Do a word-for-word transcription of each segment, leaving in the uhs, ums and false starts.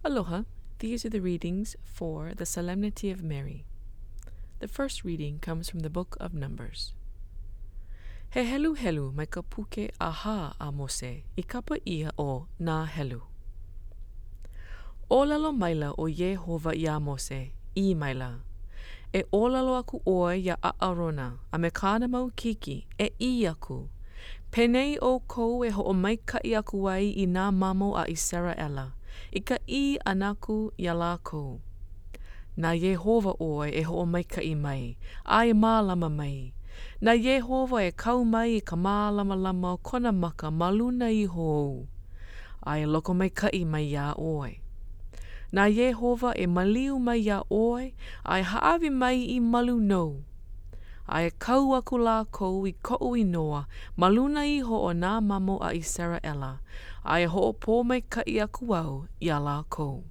Aloha, these are the readings for the Solemnity of Mary. The first reading comes from the book of Numbers. He helu helu mai ka puke aha a Mose, I kapa ia o nā helu. Olalo maila o Yehova ia Mose, I maila. E olalo aku oe ia a Arona, a me kāna mau kiki, e I aku. Penei o kou e ho o maika I aku wai I nā mamo a Israela. I ka I anaku ia la kou. Nā Yehova oe e ho o maika I mai, ai mālama mai. Nā Yehova e kau mai I ka mālama lama o kona maka maluna I hou. Ai loko maika I mai ia oe. Nā Yehova e maliu mai ia oe, ai haawi mai I malu nou. Ai kau aku la kou I kou I noa, maluna I ho o nā mamo a Israela. Ai ho o pō mai ka I aku au ia la kou.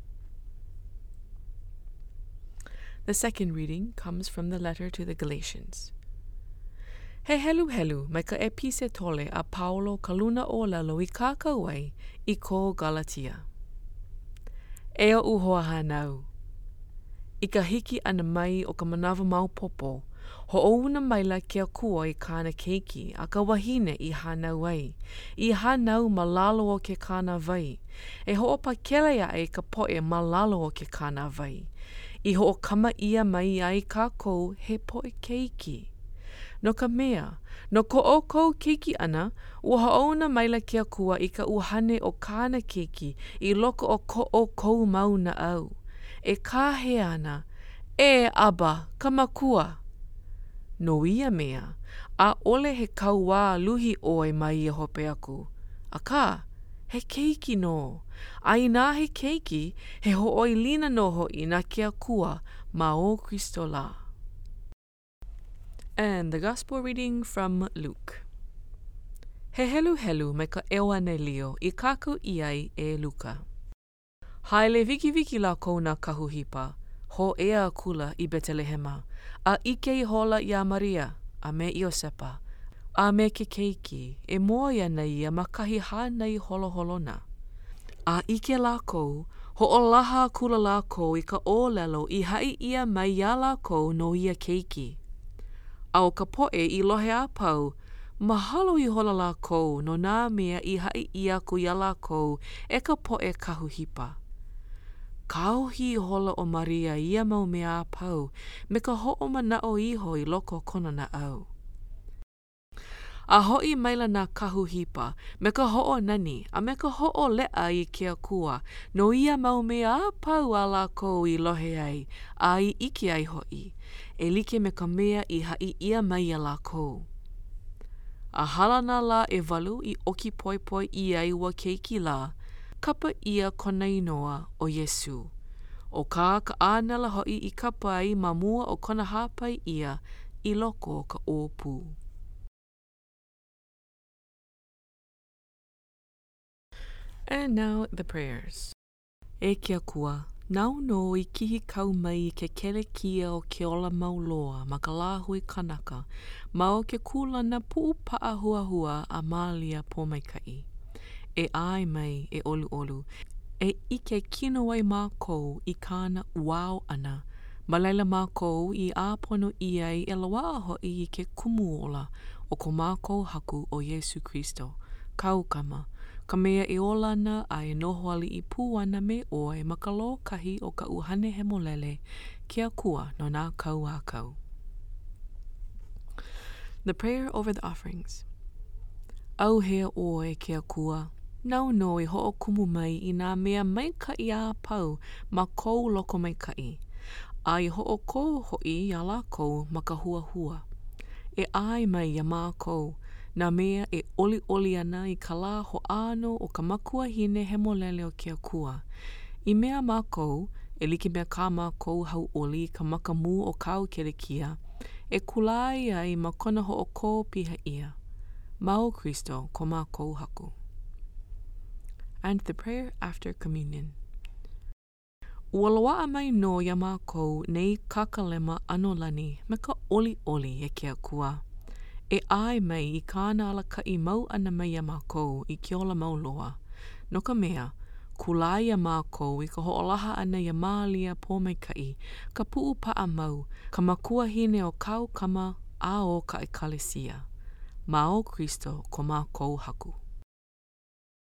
The second reading comes from the letter to the Galatians. He helu helu mai ka epise tole a Paulo kaluna o lalo I kākauai I ko Galatia. Ea uhoa hanau. I ka hiki ana mai o ka manawa mau popo, ho ouna maila kia kua I kāna keiki a ka wahine I hanau ai. I hanau malalo o ke kāna vai. E ho o pakele ai ka poe malalo o ke kāna vai. I ho o kama ia mai ai ka kou he poe keiki. No ka mea, no ko o kou keiki ana, ua haona maila kia kua I ka uhane o kāna keiki I loko o ko o kou mau na au. E ka he ana, e aba, ka makua. No ia mea, a ole he kaua luhi oe mai I hope aku. A ka, he keiki no. Ai nā he keiki, he ho oi lina noho I nā kia kua ma o Kristo la. And the Gospel reading from Luke. He helu helu me ka ewa ne lio I kaku iai e Luka. Haele viki viki la kou na kahuhipa, ho ea kula I Betelehema, a ike I hola ia Maria, a me Iosepa, a me ke keiki, e moia na ia makahi hana I holo holona. A ike la kou, ho o laha kula la kou I ka o lelo I hai ia mai ia la kou no ia keiki. A o ka poe I lohe a pau, mahalo I hola la kou no nā mea I hai ia ku ia la kou e ka poe kahuhipa. Kauhi hola o Maria ia mau mea a pau, me ka ho o mana o iho I loko kona na au. A hoi maila na kahuhipa, me ka ho o nani, a me ka ho o lea I kia kua, no ia mau mea a pau a la kou I lohe ai, a I iki ai hoi, e like me ka mea I hai ia mai a la kou. A halana la e walu I oki poi poi I ai ua keiki la, kapa ia kona inoa o Yesu. O kā ka ānala hoi I kapa ai ma mua o kona hapai ia I loko ka ōpū. And now the prayers. E kia kua, nau no I kihi kau mai I ke kele kia o ke ola mauloa ma ka lāhui kanaka, ma o ke kula na puu paa hua hua a mālia pōmaikai. E ai mai e olu olu, e ike kino ai mākou I kāna uau ana, ma leila mākou I āpono iai e lawa hoi I ke kumuola o ko mākou haku o Yesu Kristo, kaukama, ka mea e olana a e noho ali I pūana me oe ma ka lo kahi o ka uhane he molele kia kua no nā kau a kau. The prayer over the offerings. Au hea oe kia kua, nau no I ho o kumu mai I nā mea mai kai a pau ma kou loko mai kai. A I ho o kou hoi a la kou ma ka hua hua. E ai mai a mā kou, nā mea e oli oli ana I ka la ho ano o ka makua hine he molele o kia kua. I mea mā kou, e like mea kā mā kou hau oli ka makamu o kau kerekia, e kulai ai ma kona ho o kou piha ia. Ma o Kristo ko mā kou haku. And the prayer after communion. Ua loa'a mai no ia mākou nei kakalema anolani me ka oli oli e kia kua. E ai mai I kāna ala kai mau ana mai ia mākou I ke ola mauloa. No ka mea, kulā ia mākou i ka hoʻolaha ana ia mālia pōmaikai, ka puʻu paʻa mau, ka makua hine o kau kama a o ka ekalesia. Ma o Kristo ko mākou haku.